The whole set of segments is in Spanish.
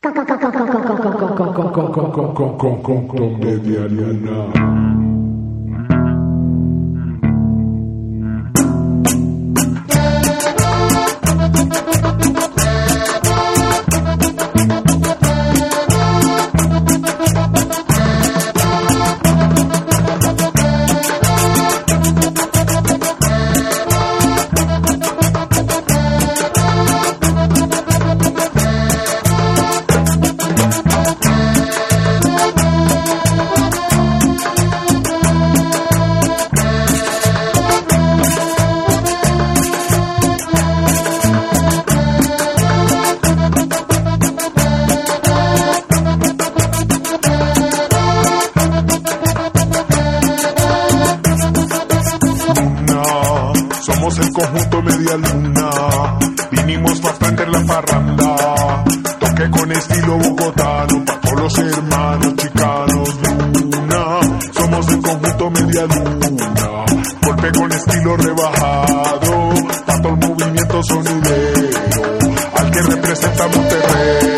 Media luna. Somos el conjunto Media Luna, vinimos pa' prender la parranda, toque con estilo bogotano, pa' todos los hermanos chicanos. Luna, somos el conjunto Media Luna, golpe con estilo rebajado, pa' todo el movimiento sonidero, al que representa Monterrey.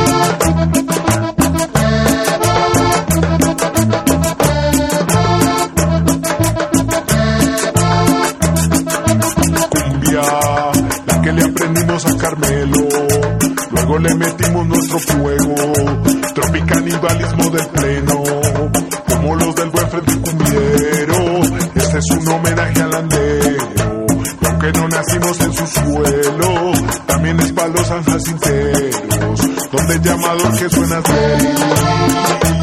La que le aprendimos a Carmelo, luego le metimos nuestro fuego, tropicanibalismo del pleno, como los del buen Freddy Cumbiero. Este es un homenaje al andero, y aunque no nacimos en su suelo, también es pa' los sanjacinteros, donde el llamador que suena es